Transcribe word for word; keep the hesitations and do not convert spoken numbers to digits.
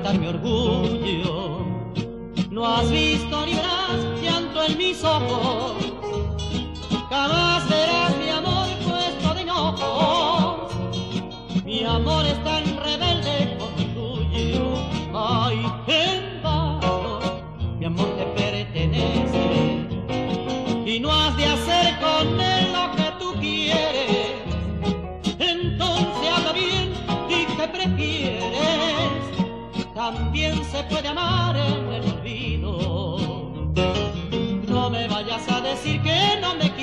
matar mi orgullo. No has visto ni verás llanto en mis ojos, jamás verás mi amor puesto de enojo. Mi amor es tan rebelde como el tuyo. Ay, en vano, mi amor te pertenece y no has de hacer con él lo que tú quieres. Entonces habla bien y que prefieres. También se puede amar en el olvido. No me vayas a decir que no me